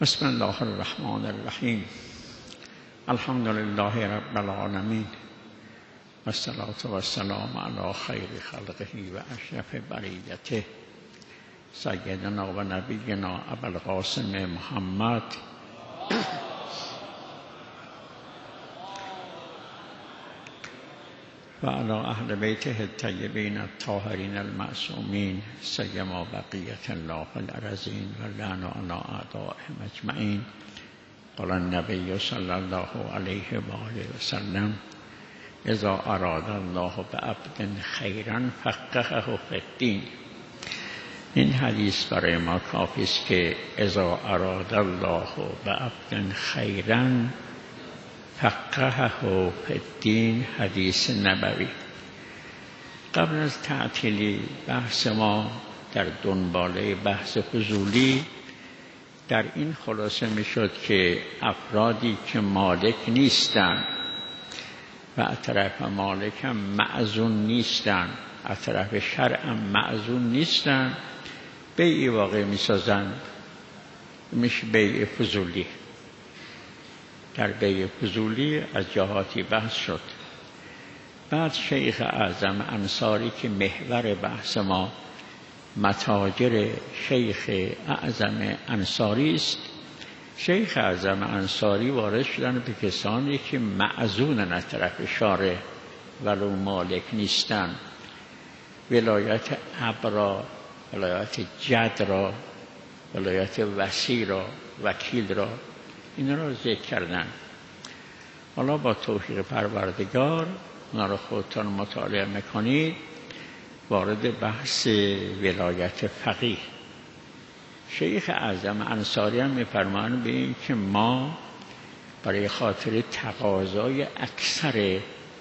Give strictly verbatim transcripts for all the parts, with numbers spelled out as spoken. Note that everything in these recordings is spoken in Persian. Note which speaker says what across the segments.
Speaker 1: بسم الله الرحمن الرحیم. الحمد لله رب العالمین و الصلاة و السلام علی خیر خلقه و اشرف بریته سیدنا و نبینا ابوالقاسم محمد و علی اهل بیته الطیبین الطاهرین المعصومین سیما بقیة الله الارضین و لعن علی اعدائهم اجمعین. قال النبی صلی الله علیه و آله و سلم: اذا اراد الله بعبد خیرا فقهه فی الدین. این حدیث برای ما کافی است که اذا اراد الله بعبد خیرا فقهه فی الدین حدیث نبوی. قبل از تعطیلی بحث ما در دنباله بحث فضولی در این خلاصه می شد که افرادی که مالک نیستند و از طرف مالک هم معزون نیستند، از طرف شرع هم معزون نیستند، بیعی واقع می سازند، میشه بیع فضولی. در بیع فضولی از جهاتی بحث شد. بعد شیخ اعظم انصاری که محور بحث ما متاجر شیخ اعظم انصاری است، شیخ اعظم انصاری وارد شدن به کسانی که معزونن از طرف شارع ولو مالک نیستن، ولایت اب را، ولایت جد را، ولایت وصی را، وکیل را، این را ذکر کردن. حالا با توفیق پروردگار اونا را خودتان مطالعه میکنید، وارد بحث ولایت فقیه. شیخ اعظم انصاری هم میفرمایند به این که ما برای خاطر تقاضای اکثر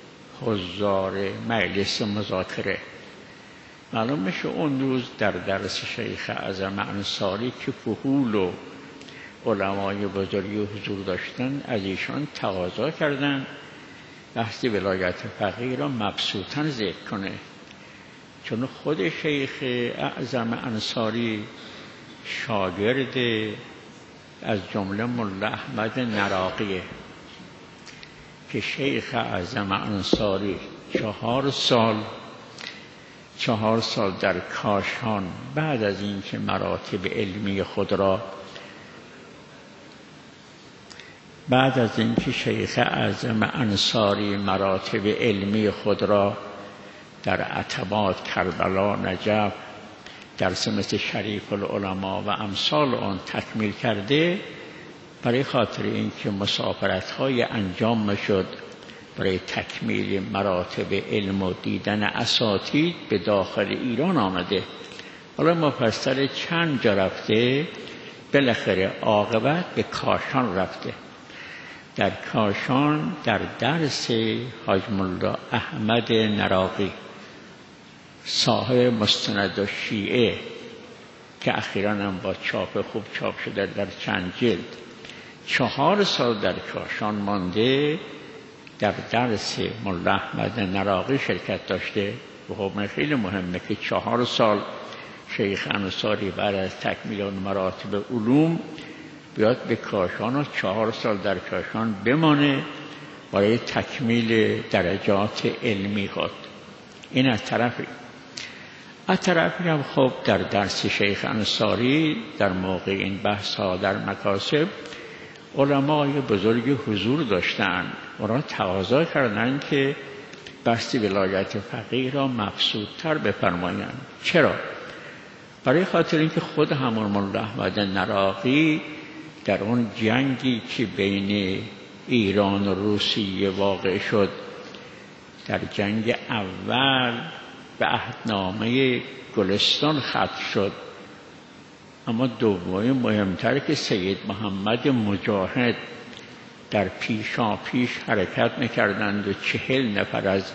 Speaker 1: حضار مجلس مذاکره، معلوم میشه اون روز در درس شیخ اعظم انصاری که فحول و علمای بزرگی حضور داشتن، از ایشان تقاضا کردن بحث ولایت فقیه را مبسوطاً ذکر کنه، چون خود شیخ اعظم انصاری شاگرد از جمله ملا احمد نراقیه که شیخ اعظم انصاری چهار سال چهار سال در کاشان بعد از اینکه مراتب علمی خود را بعد از اینکه شیخ اعظم انصاری مراتب علمی خود را در عتبات، کربلا، نجف، در سمت شریف العلماء و امثال آن تکمیل کرده، برای خاطر اینکه مسافرت‌های انجام شد برای تکمیل مراتب علم و دیدن اساتید به داخل ایران آمده. حالا مفصل چند جا رفته، بالاخره عاقبت به کاشان رفته. در کاشان در درس حاج ملا احمد نراقی صاحب مستند الشیعه که اخیراً هم با چاپ خوب چاپ شده در چند جلد، چهار سال در کاشان مانده در درس ملا احمد نراقی شرکت داشته. و خب خیلی مهمه که چهار سال شیخ انصاری بعد از تکمیل اون مراتب علوم بیاد به کاشان و چهار سال در کاشان بمانه برای تکمیل درجات علمی خود. این از طرفی. از طرفی هم خب در درس شیخ انصاری در موقع این بحث ها در مکاسب علمای بزرگ حضور داشتند و را تقاضا کردند که بحث ولایت فقیه را مبسوط‌تر بفرمایند. چرا؟ برای خاطر اینکه خود همون ملا احمد نراقی در اون جنگی که بین ایران و روسیه واقع شد، در جنگ اول به عهدنامه گلستان ختم شد، اما دومی مهمتر که سید محمد مجاهد در پیشا پیش حرکت میکردند و چهل نفر از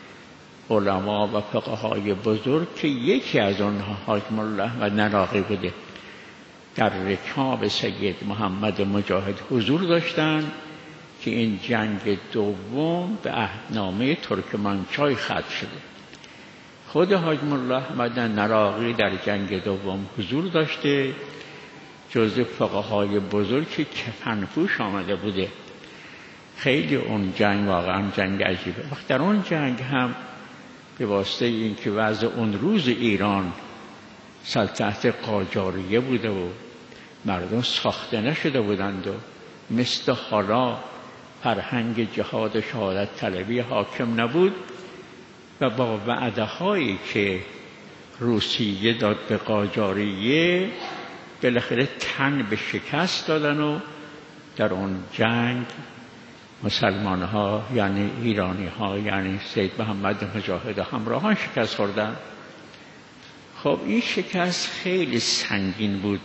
Speaker 1: علما و فقهای بزرگ که یکی از آنها حاج ملا احمد نراقی بوده در رکاب سید محمد مجاهد حضور داشتند که این جنگ دوم به عهدنامه ترکمنچای ختم شده. خود حاج ملا احمد نراقی در جنگ دوم حضور داشته، جزء فقهای بزرگ که کفنپوش آمده بوده. خیلی اون جنگ واقعا جنگ عجیبه. وقت در اون جنگ هم به واسطه این که وضع اون روز ایران سلطنت قاجاریه بوده و مردم ساخته نشده بودند و مثل حالا فرهنگ جهاد و شهادت طلبی حاکم نبود و با وعده هایی که روسیه داد به قاجاریه بالاخره تن به شکست دادن و در اون جنگ مسلمان ها یعنی ایرانی ها یعنی سید محمد مجاهد همراهان شکست خوردن. خب این شکست خیلی سنگین بود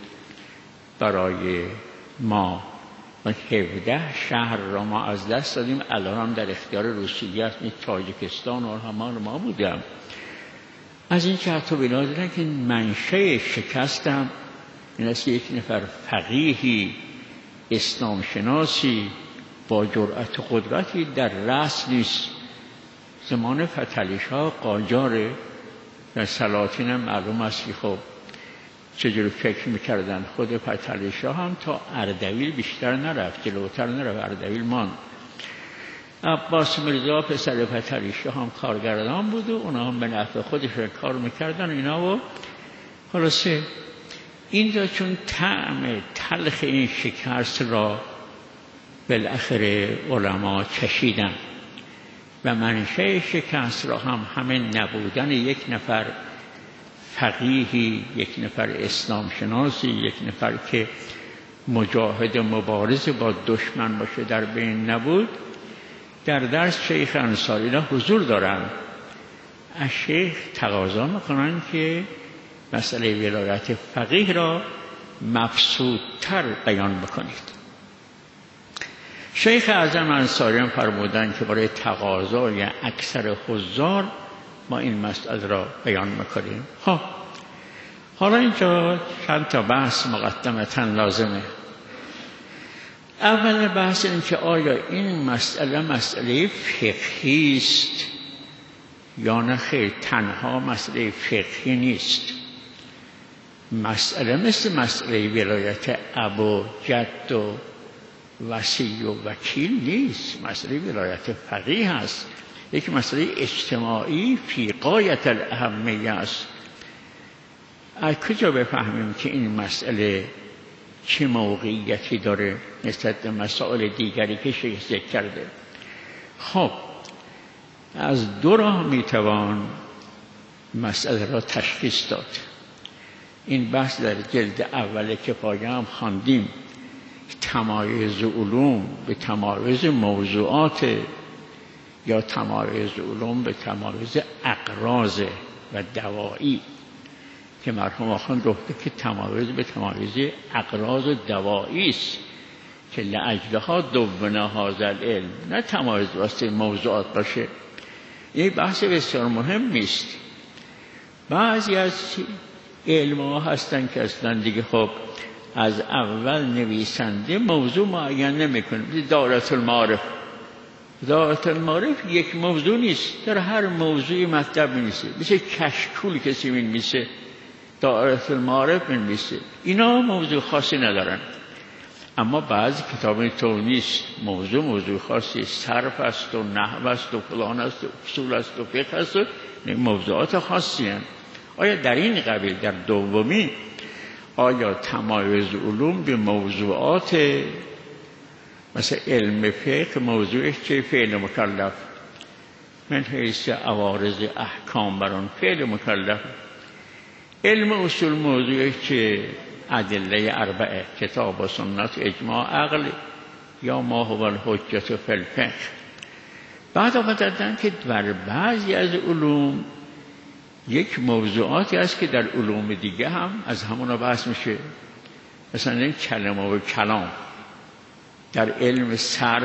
Speaker 1: برای ما و هفده شهر را ما از دست دادیم. الان هم در اختیار روسیه است، تاجیکستان و همان ما بودم. از این که حتی بنا دادن که منشه شکستم این است که یک نفر فقیهی اسلام شناسی با جرأت و قدرتی در رأس نیست. زمان فتحعلی‌شاه قاجار در سلاطین معلوم است که خب چجوری فکر میکردن. خود فتحعلی‌شاه هم تا اردبیل بیشتر نرفت، جلوتر نرفت، اردبیل ماند. عباس میرزا پسر فتحعلی‌شاه هم کارگردان بود و اونا هم به نفع خودشون کار میکردن اینا. و خلاصه اینجا چون طعم تلخ این شکست را بالاخره علما چشیدن و منشه شکست را هم همین نبودن یک نفر فقیهی، یک نفر اسلام شناسی، یک نفر که مجاهد مبارز با دشمن باشه در بین نبود. در درس شیخ انصاری اینا حضور دارن. از شیخ تقاضا میکنن که مسئله ولایت فقیه را مبسوط‌تر بیان بکنید. شیخ اعظم انصاری هم فرمودن که برای تقاضای اکثر حضار ما این مسئله را بیان میکنیم. خب حالا اینجا چند تا بحث مقدمتاً لازمه. اول بحث این که آیا این مسئله مسئله فقهی است یا نه خیر تنها مسئله فقهی نیست. مسئله مثل مسئله ولایت اب و جد و وصی و وکیل نیست. مسئله ولایت فقیه است. یک مسئله اجتماعی فی غایت الاهمیه است. از کجا بفهمیم که این مسئله چه موقعیتی داره نسبت به مسائل دیگری که شیخ ذکر کرده؟ خب از دو راه میتوان مسئله را تشخیص داد. این بحث در جلد اول کفایه هم خواندیم. تمایز علوم به تمایز موضوعات یا تمایز علوم به تمایز اقراض و دوایی که مرحوم آخوند گفته که تمایز به تمایز اقراض و دوایی است که لاجلها دوبنا هذا العلم، نه تمایز واسه موضوعات باشه. این بحث بسیار مهم است. بعضی از علم ها هستن که اصلا دیگه خب از اول نویسنده موضوع معین نمیکنه. دائره المعارف دائره المعارف یک موضوع نیست، در هر موضوعی مطلب می‌نویسه. مثل کشکول کسی می‌نویسه، دائره المعارف می‌نویسه. اینا موضوع خاصی ندارن. اما بعضی کتاب تو نیست، موضوع موضوع خاصی، صرف است و نحو است و فلان است و اصول است و فقه است و موضوعات خاصی هستند. آیا در این قبیل در دومی آیا تمایز علوم به موضوعات مثل علم فقه موضوعش چه؟ فعل مکلف من حیث عوارض احکام بران فعل مکلف. علم اصول موضوعش چه؟ ادله اربعه، کتاب و سنت، اجماع، عقل یا ما هو الحجت فی الفقه. بعد آمدن که در بعضی از علوم یک موضوعاتی است که در علوم دیگه هم از همونا بحث میشه. مثلا این کلمه و کلام در علم صرف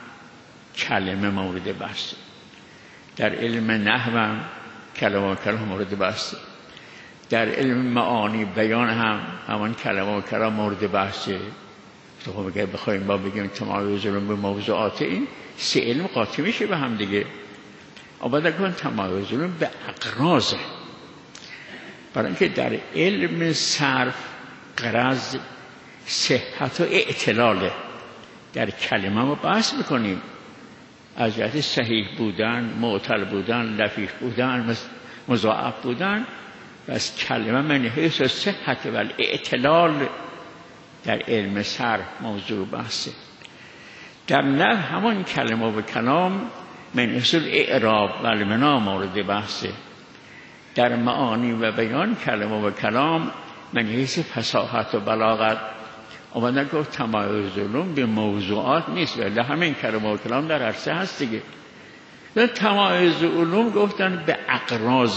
Speaker 1: کلمه مورد بحث، در علم نحو هم کلمه و کلام مورد بحث، در علم معانی بیان هم همان کلمه و کلام مورد بحثه. تو خب اگه بخوایم با بگیم تمایز علوم به موضوعات این سه علم قاطی میشه به هم دیگه. آباده کن تمایز علوم به اقراضه، برای اینکه در علم صرف قرض صحت و اعتلاله. در کلمه ما بحث میکنیم از جهت صحیح بودن، معتل بودن، لفیف بودن، مضاعف بودن. و از کلمه من حیث و صحت و اعتلال در علم صرف موضوع بحثه. در نحو همان کلمه و کلام من حیث الاعراب و المنا مورد بحثه. در معانی و بیان کلمه و کلام من حیث فصاحت و بلاغت. اومدن گفت تمایز علوم به موضوعات نیست، ولی همین کلمه و کلام در عرصه هست دیگه. در تمایز علوم گفتن به اقراض.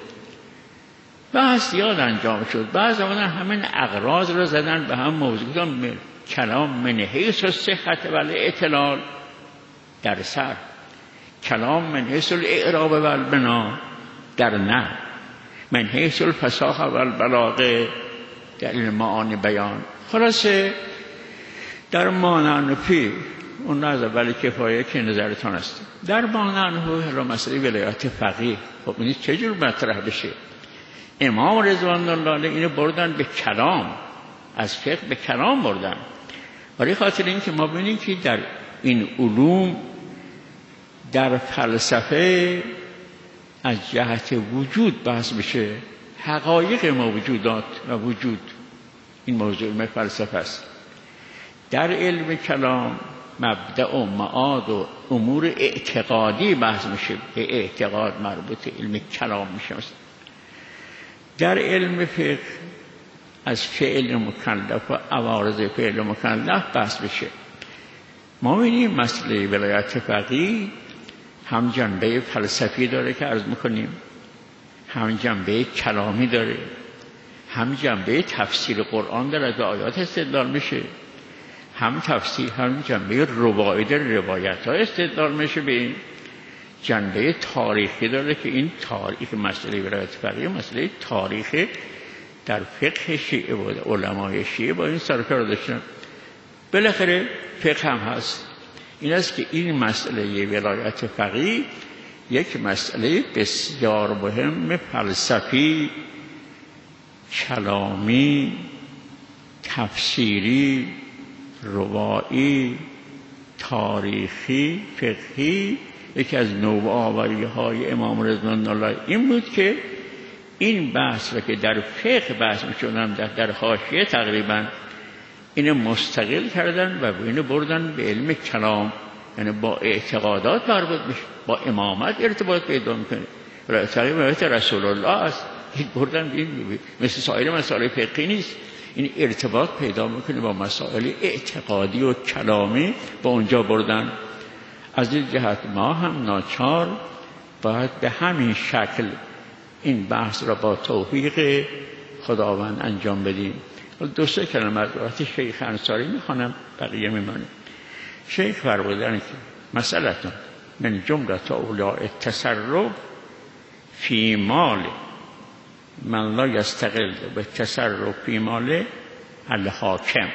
Speaker 1: بحث یاد انجام شد، بعض اومدن همین اقراض رو زدن به هم موضوع. گفتن کلام من حیث الصحت و الاعتلال در سر، کلام من حیث الاعراب و البنا در نه، من حیث الفصاحه و البلاغه در معانی بیان. خلاصه در مانعنفی اون از اول کفایه که نظرتان است. در مانعنفی را مسئله ولایت فقیه، خب این چجور مطرح بشه؟ امام رضوان الله علیه اینو بردن به کلام، از فقه به کلام بردن. برای خاطر این که ما ببینیم که در این علوم در فلسفه از جهت وجود بحث بشه، حقایق موجودات و وجود، این موضوع علم فلسفه است. در علم کلام مبدأ و معاد و امور اعتقادی بحث میشه، به اعتقاد مربوط علم کلام میشه. در علم فقه از فعل مکلف و عوارض فعل مکلف بحث بشه. ما می‌بینیم مسئله ولایت فقیه هم جنبه فلسفی داره که عرض میکنیم، هم جنبه کلامی داره، هم جنبه تفسیر قرآن داره، از آیات استدلال میشه، هم تفسیر، هم جنبه روایی داره، روایت ها استدلال میشه. به این جنبه تاریخی داره که این تاریخ مسئله ولایت فقیه مسئله تاریخ در فقه شیعه بود، علمای شیعه با این سرکار داشتن. بالاخره فقه هم هست. این است که این مسئله ولایت فقیه یک مسئله بسیار مهم فلسفی، کلامی، تفسیری، روایی، تاریخی، فقهی، یکی از نوآوری های امام رضوان الله این بود که این بحث را که در فقه بحث می‌شدن در, در حاشیه تقریبا اینو مستقل کردن و اینو بردن به علم کلام، یعنی با اعتقادات مربوط میشه، با امامت ارتباط پیدا میکنه. ولایت رسول الله است، این بردن این مثل سایر مسائل فقهی نیست، این ارتباط پیدا میکنه با مسائل اعتقادی و کلامی، با اونجا بردن. از این جهت ما هم ناچار باید به همین شکل این بحث را با توفیق خداوند انجام بدیم. دو سه کلمه از وقتی شیخ انصاری میخوانم، بقیه میمانه. شیخ فرمودن که مسئلتون من جملت اولیاء التصرف فی مال من لا یستقل به تصرف فی مال الحاکم.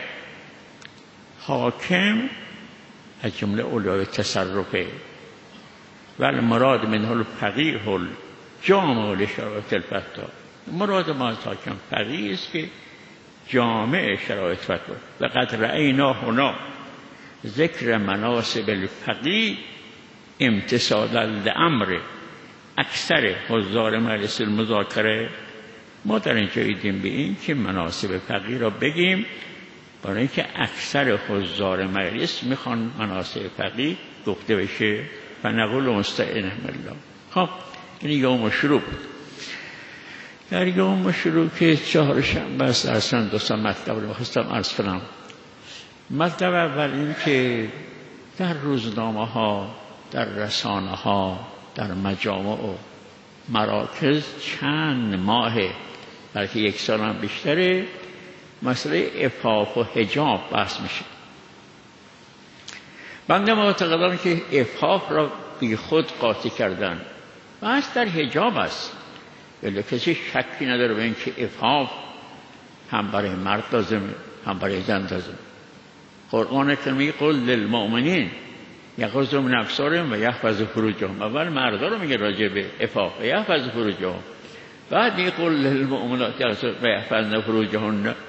Speaker 1: حاکم از جمله اولیاء التصرفه و المراد منه الفقیه الجامع لشرایط الفتوی. مراد ما از حاکم فقیه است که جامع شرایط فتوی. و قد رأینا هنا ذکر مناسب الفقیه امتثالا لامر اکثر حضار مجلس المذاکره. ما در اینجا دیدیم به این که مناسب فقیه را بگیم، برای اینکه اکثر حضار مجلس میخوان مناسب فقیه گفته بشه. و نقول مستعین الله. خب این یوم شروع بود. در یوم شروع که چهار شنبه است، اصلا دو سه مطلب رو خواستم عرض کنم. مطلب اول این که در روزنامه ها، در رسانه ها، در مجامع و مراکز چند ماه، بلکه یک سال هم بیشتره، مسئله عفاف و حجاب بحث میشه. بنده معتقدم که عفاف را بی خود قاطی کردن، بحث در حجاب است. ولی کسی شکی نداره به این که عفاف هم برای مرد لازمه، هم برای زن لازمه. قرآن کریم قل للمؤمنین یغضوا من ابصارهم و یحفظوا فروجهم. اول مردا رو میگه راجع به عفاف و یحفظوا فروجهم، بعد میگه قل للمؤمنات یغضضن و یحفظن فروجهن.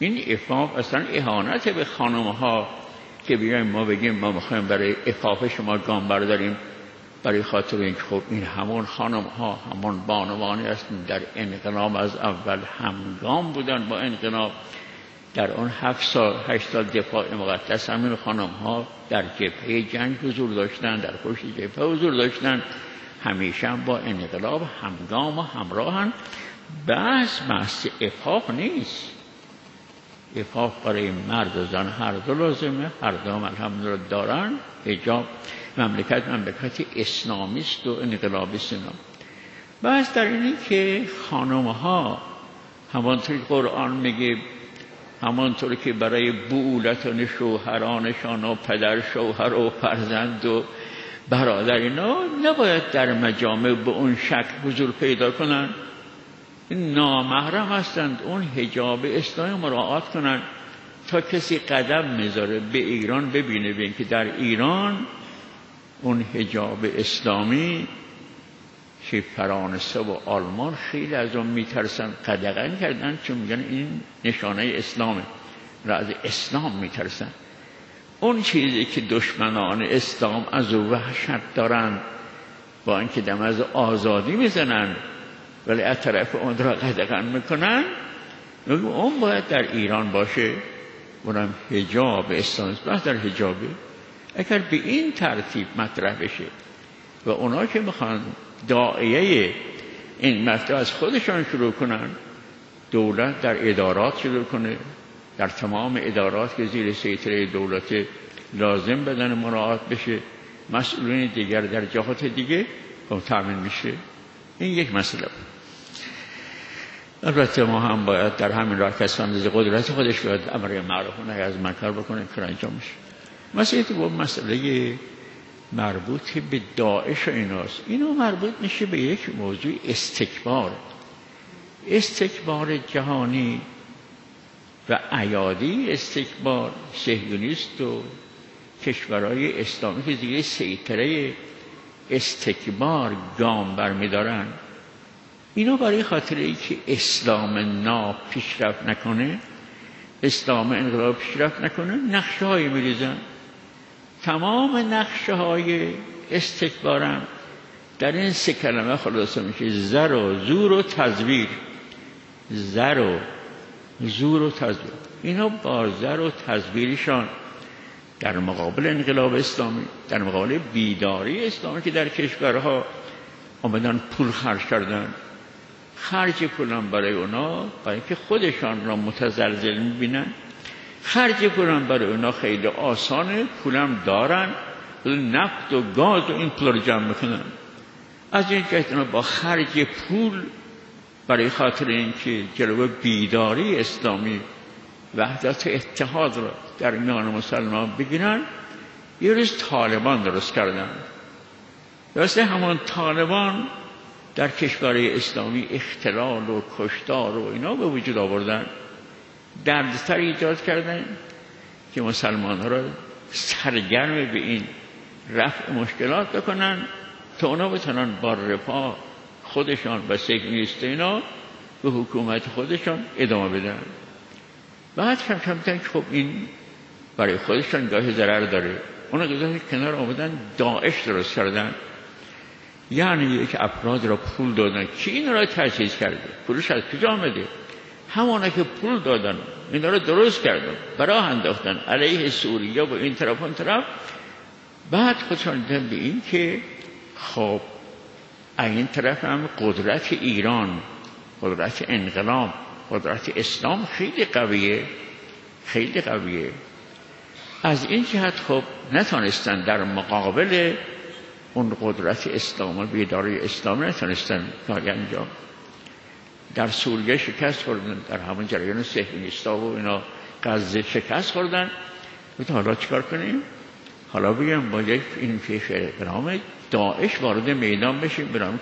Speaker 1: این عفاف اصلا اهانت به خانم ها که بیایم ما بگیم ما میخوایم برای عفاف شما گام برداریم، برای خاطر اینکه خب این همون خانم ها همون بانوانی هستن در انقلاب از اول همگام بودن با انقلاب. در اون هفت سال هشت سال دفاع مقدس همین خانم ها در جبهه جنگ حضور داشتن، در پشت جبهه حضور داشتن، همیشه هم با انقلاب همگام و همراهن. بس بحث عفاف نیست. عفاف برای مرد و زن هر دو لازمه، هر دو هم الحمدلله دارن. حجاب مملکت مملکت اسلامی است و انقلابیست. بس در اینی که خانم ها همانطور قرآن میگه، همانطور که برای بؤولتان شوهرانشان و پدر شوهر و فرزند و برادر اینا نباید در مجامع به اون شکل حضور پیدا کنن، نامحرم هستند، اون حجاب اسلامی مراعات کنن. تا کسی قدم میذاره به ایران ببینه ببین که در ایران اون حجاب اسلامی که فرانسه و آلمان خیلی از اون میترسن، قدغن کردن، چون میگن این نشانه اسلامه، را از اسلام میترسن. اون چیزی که دشمنان اسلام از او وحشت دارن، با اینکه دم از آزادی میزنن ولی از طرف اون را قدغن میکنن، اون باید در ایران باشه. اونم حجاب اسلامی است. در حجابه اگر به این ترتیب مطرح بشه و اونا که میخوان داعیه این مطلب از خودشان شروع کنن، دولت در ادارات شروع کنه، در تمام ادارات که زیر سیطره دولت لازم بدن مراعات بشه، مسئولین دیگر در جهات دیگه تامین میشه. این یک مسئله. البته ما هم باید در همین راه کسان از قدرت خودش باید امر معروف و نهی از منکر بکنه که انجام میشه. مسئله تو مسئله مربوط به داعش و ایناست. اینو مربوط میشه به یک موضوع استکبار، استکبار جهانی و عیادی استکبار صهیونیست و کشورهای اسلامی که دیگه سیطره استکبار گام برمیدارن. اینو برای خاطر اینکه اسلام ناب پیشرفت نکنه، اسلام انقلاب پیشرفت نکنه، نقشه های میریزن. تمام نقشه های استکبارم در این سه کلمه خلاصه میشه: زر و زور و تزویر. زر و زور و تزویر. اینا با زر و تزویرشان در مقابل انقلاب اسلامی، در مقابل بیداری اسلامی که در کشورها آمدن پول خرج کردن، خرج پولم برای اونا برای اینکه خودشان را متزلزل میبینن، خرج پولم برای اونا خیلی آسانه، پولم دارن، نفت و گاز و این پول رو جمع میکنن. از این جهت اونا با خرج پول برای خاطر اینکه جلوی بیداری اسلامی، وحدت اتحاد را در میان مسلمان بگیرن، یه روز طالبان درست کردن. واسه همون طالبان در کشورهای اسلامی اختلال و کشتار و اینا به وجود آوردن، دردسر ایجاد کردن که مسلمان ها را سرگرم به این رفع مشکلات بکنن تا اونا بتونن با رفاه خودشان و سیکونیست اینا به حکومت خودشان ادامه بدن. بعد کم کم که خب این برای خودشان گاه ضرر داره، اونا گذاشتن کنار، آمدن داعش درست کردن. یعنی یک افراد را پول دادن. کی این را تجهیز کرده؟ پولش از کجا آمده؟ همانا که پول دادن این را درست کردن، براه انداختن علیه سوریه و این طرف اون طرف. بعد خودشان دیدن به این که خب این طرف هم قدرت ایران، قدرت انقلاب، قدرت اسلام خیلی قویه، خیلی قویه. از این جهت خب نتونستن در مقابل اون قدرت اسلام و بیداری اسلام نتونستن کاری انجام. در سوریه شکست خوردن، در همون جریان صهیونیستا و اینا غزه شکست خوردن. گفتن حالا چیکار کنیم؟ حالا بگم با یک این پیش برنامه داعش وارد میدان بشیم، برام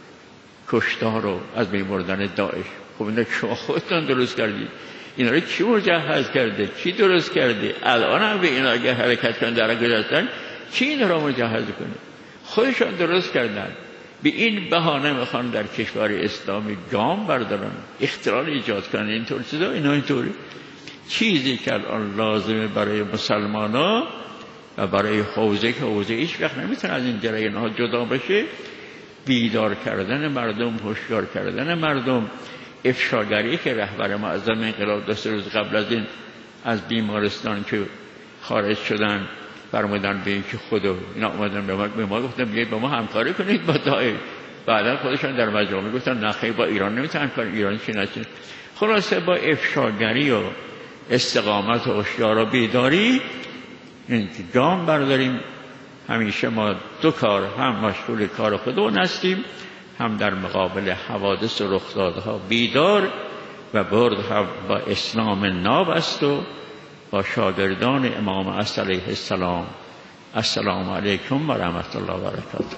Speaker 1: کشتار رو از بین بردن داعش. خب اینا شما خودتان درست کردید، اینا رو کی مجهز کرده؟ کی درست کرده؟ الان هم به اینا اگه حرکت کردن در گذاشتن کی اینا رو مجهز کنه؟ خودشان درست کردن. به این بهانه میخوان در کشور اسلامی گام بردارن، اختلال ایجاد کنن، اینطور چیزا. اینا اینطوری چیزی که الان لازمه برای مسلمانان و برای حوزه که حوزه هیچ وقت نمیتونه از این جریان ها جدا بشه، بیدار کردن مردم، هوشیار کردن مردم، افشاگری که رهبر معظم انقلاب دو سه روز قبل از این از بیمارستان که خارج شدن فرمودن به این که خدا اینا اومدن به ما, به ما گفتن بیایید با ما همکاری کنید با داعش. بعدا خودشان در مجامع گفتن نه خیر با ایران نمیتونن کار، ایران چی نشه. خلاصه با افشاگری و استقامت و هوشیاری و بیداری این گام برداریم. همیشه ما دو کار، هم مشغول کار خودمون هستیم، هم در مقابل حوادث و رخدادها بیدار و برد هم با اسلام ناب است و با شاگردان امام عصر علیه السلام. السلام علیکم و رحمت الله و برکاته.